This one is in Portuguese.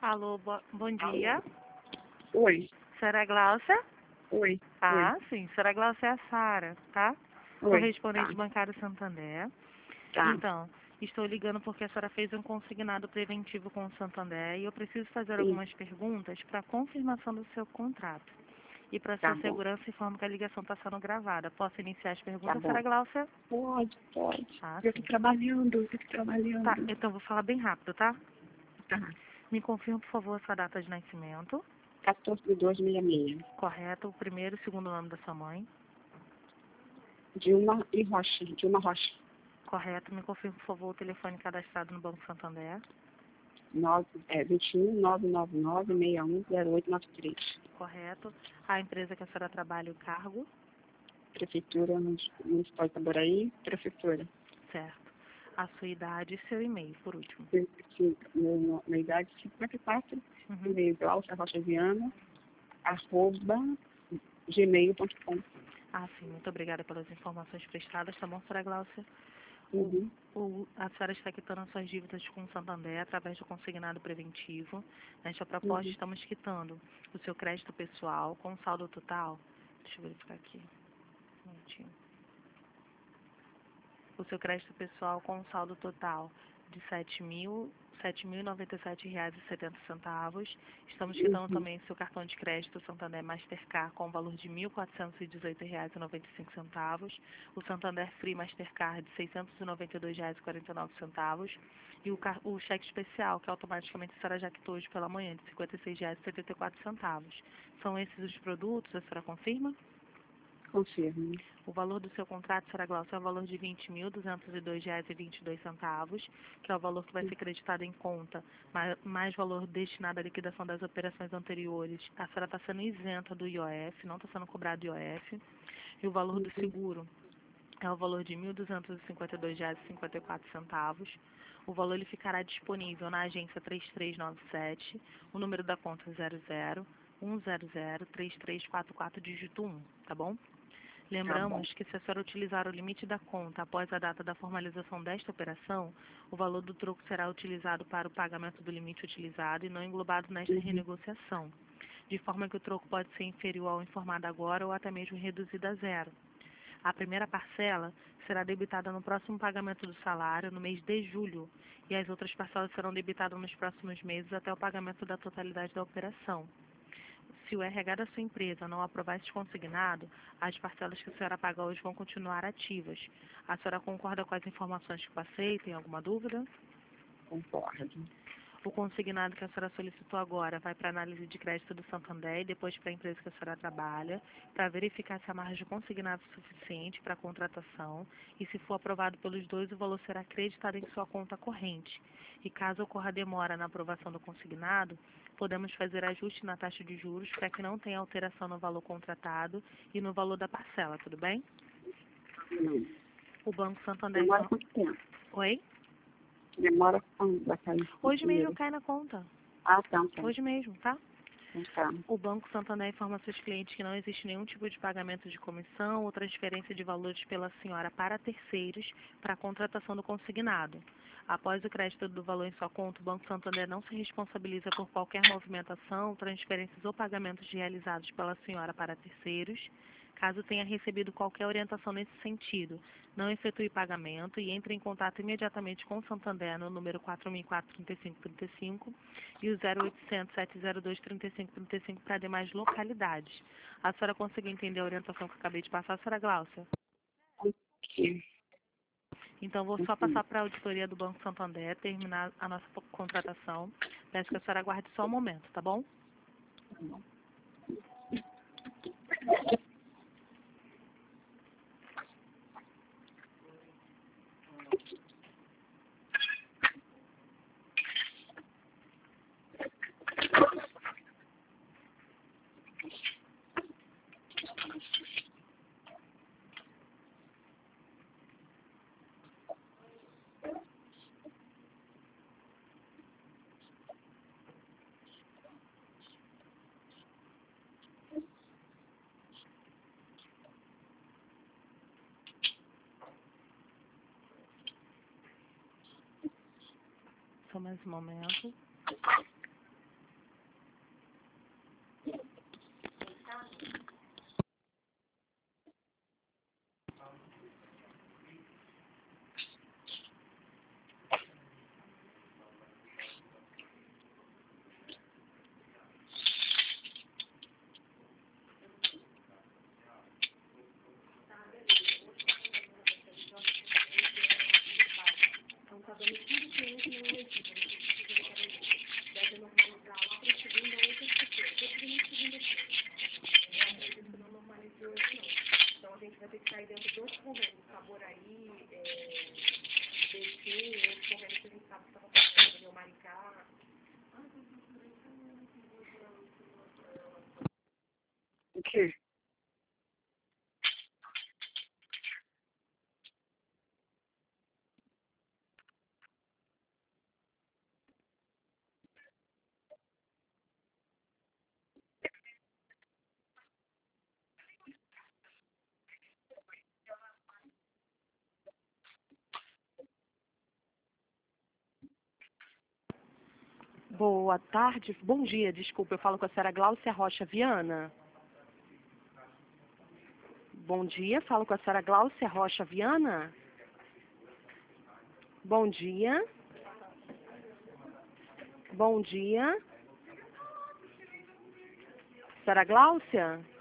Alô, bom dia. Oi, Senhora Glaucia? oi, Ah, sim. Senhora Glaucia é a Sara, tá? oi, Correspondente bancário Santander. tá, Então, estou ligando porque a senhora fez um consignado preventivo com o Santander e eu preciso fazer sim, algumas perguntas para confirmação do seu contrato. E para tá sua bom, segurança, informo que a ligação está sendo gravada. Posso iniciar as tá perguntas, bom. senhora Glaucia? Pode. Ah, Eu tô sim. trabalhando, Tá, então vou falar bem rápido, tá? Tá, Me confirma, por favor, a sua data de nascimento. 14.266. Correto, o primeiro e segundo nome da sua mãe. Dilma Rocha. Correto, me confirma, por favor, o telefone cadastrado no Banco Santander. 21 999 610893. Correto. A empresa que a senhora trabalha, o cargo. Prefeitura Municipal de Itaboraí, Prefeitura. Certo. A sua idade e seu e-mail, por último. Minha idade 54, Uhum. e-mail Glaucia Rocha Viana, @gmail.com. Ah, sim, muito obrigada pelas informações prestadas, tá bom, senhora Glaucia? Uhum. A senhora está quitando as suas dívidas com o Santander através do consignado preventivo. Nesta proposta, Uhum. estamos quitando o seu crédito pessoal com saldo total. Deixa eu verificar aqui. Um minutinho. O seu crédito pessoal com saldo total de R$ 7.097,70. Estamos quitando Uhum. também seu cartão de crédito Santander Mastercard com o valor de R$ 1.418,95. O Santander Free Mastercard de R$ 692,49. E o cheque especial, que automaticamente a senhora já quitou hoje pela manhã, de R$ 56,74. São esses os produtos, a senhora confirma? Confirmo. O valor do seu contrato, senhora Glaucia, é o valor de R$ 20.202,22, que é o valor que vai ser creditado em conta, mais valor destinado à liquidação das operações anteriores. A senhora está sendo isenta do IOF, não está sendo cobrado IOF. E o valor do seguro é o valor de R$ 1.252,54. O valor ele ficará disponível na agência 3397, o número da conta 00 100 3344, dígito 1, tá bom? Tá bom. Lembramos que se a senhora utilizar o limite da conta após a data da formalização desta operação, o valor do troco será utilizado para o pagamento do limite utilizado e não englobado nesta renegociação, de forma que o troco pode ser inferior ao informado agora ou até mesmo reduzido a zero. A primeira parcela será debitada no próximo pagamento do salário, no mês de julho, e as outras parcelas serão debitadas nos próximos meses até o pagamento da totalidade da operação. Se o RH da sua empresa não aprovar esse consignado, as parcelas que a senhora paga hoje vão continuar ativas. A senhora concorda com as informações que passei? Tem alguma dúvida? Concordo. O consignado que a senhora solicitou agora vai para a análise de crédito do Santander e depois para a empresa que a senhora trabalha, para verificar se a margem de consignado é suficiente para a contratação e, se for aprovado pelos dois, o valor será acreditado em sua conta corrente. E caso ocorra demora na aprovação do consignado, podemos fazer ajuste na taxa de juros para que não tenha alteração no valor contratado e no valor da parcela, tudo bem? Não. O Banco Santander... Demora quanto tempo? Oi? Demora quando vai cair o Hoje mesmo dinheiro? cai na conta. Ah, tá. Hoje mesmo, tá? Tá. O Banco Santander informa a seus clientes que não existe nenhum tipo de pagamento de comissão ou transferência de valores pela senhora para terceiros para a contratação do consignado. Após o crédito do valor em sua conta, o Banco Santander não se responsabiliza por qualquer movimentação, transferências ou pagamentos realizados pela senhora para terceiros. Caso tenha recebido qualquer orientação nesse sentido, não efetue pagamento e entre em contato imediatamente com o Santander no número 4004-3535 e o 0800 702 3535 para demais localidades. A senhora conseguiu entender a orientação que eu acabei de passar, senhora Glaucia? Ok. Então, vou só passar para a auditoria do Banco Santander, terminar a nossa contratação. Peço que a senhora aguarde só um momento, tá bom? Só mais um momento. aí dentro de outros convênios, Saboraí, Betim, outros convênios que a gente sabe que estão acontecendo, Maricá. O quê? Boa tarde, bom dia, desculpa, eu falo com a senhora Gláucia Rocha Viana. Bom dia, falo com a senhora Gláucia Rocha Viana. Bom dia. Bom dia. Senhora Gláucia?